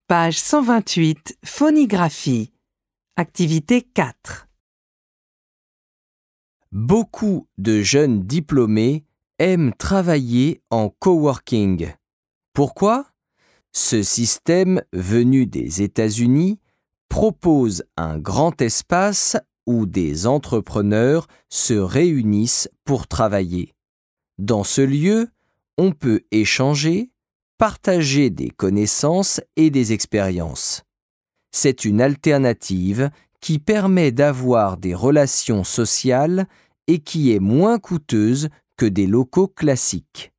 Page 128, phonigraphie. Activité 4. Beaucoup de jeunes diplômés aiment travailler en coworking. Pourquoi ? Ce système, venu des États-Unis, propose un grand espace où des entrepreneurs se réunissent pour travailler. Dans ce lieu, on peut échanger, partager des connaissances et des expériences. C'est une alternative qui permet d'avoir des relations sociales et qui est moins coûteuse que des locaux classiques.